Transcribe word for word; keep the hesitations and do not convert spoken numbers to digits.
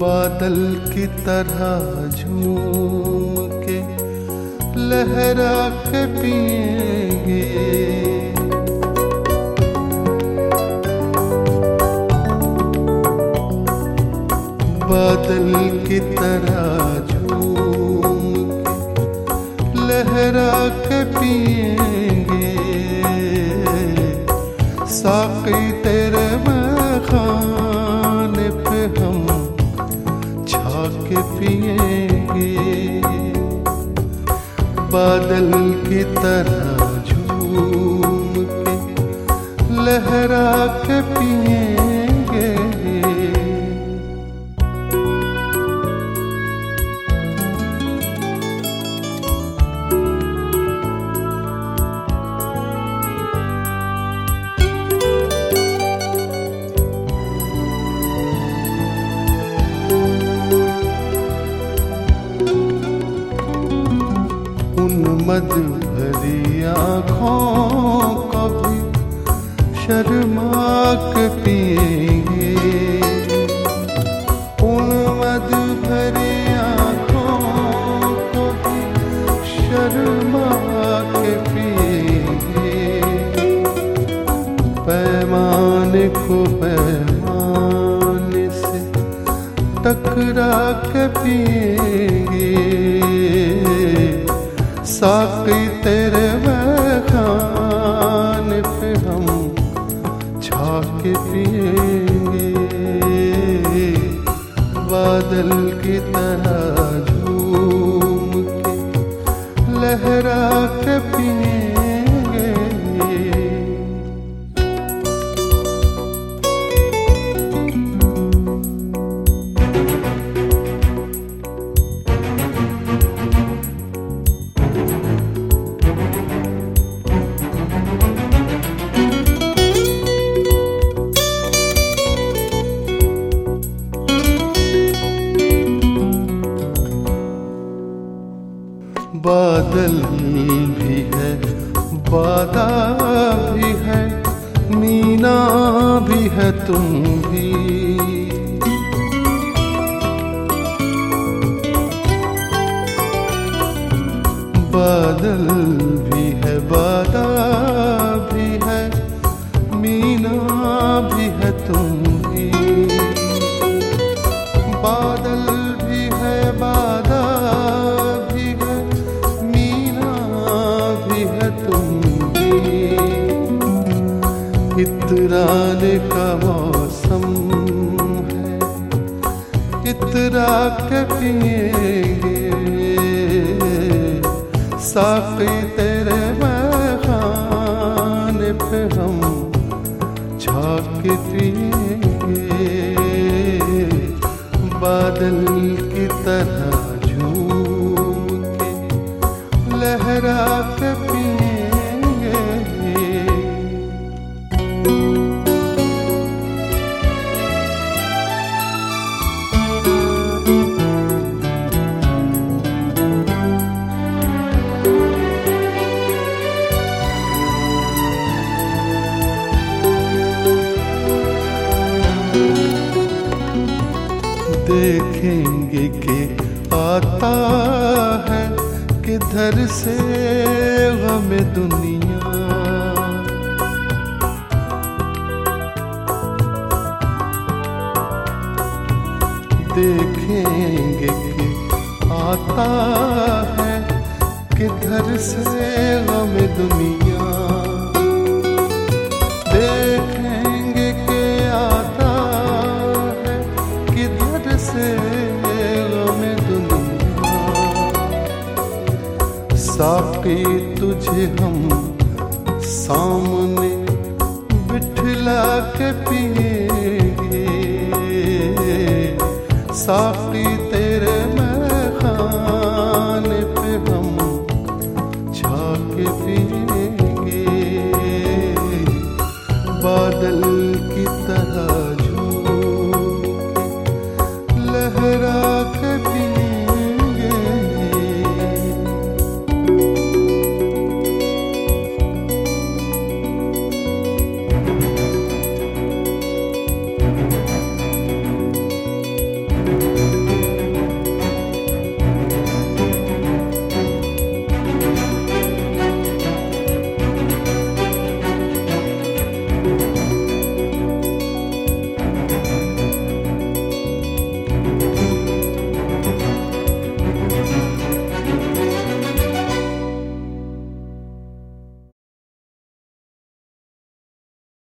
बादल की तरह झूम के लहरा के पिएंगे, बादल की तरह झूम के लहरा के पिएंगे। साक़ी तेरे खाने पे हम छा के पिएंगे, बादल की तरह झूम के लहरा के पिएंगे। मद भरी आँखों को भी शर्मा के पिएंगे, उन मद भरी आँखों को भी शर्मा के पिएंगे। पैमाने को पैमाने से टकरा के पिएंगे, साक़ी तेरे खाने पे हम छा के पिएंगे, बादल की तरह झूम के लहरा के पिएंगे। बादल भी है, बादा भी है, मीना भी है, तुम भी। बादल भी है, बादा भी है, मीना भी है, तुम भी। बादल भी है, बादा इतराने का मौसम है, इतरा के पिएंगे, साक़ी तेरे खाने पे हम छा के पिएंगे, बादल की तरह झूम के लहरा के पिएंगे। देखेंगे कि आता है किधर से गम दुनिया, देखेंगे कि आता है किधर से गम दुनिया, देखेंगे कि आता है किधर से गम दुनिया। साक़ी तुझे हम सामने बिठला के पिएंगे, साक़ी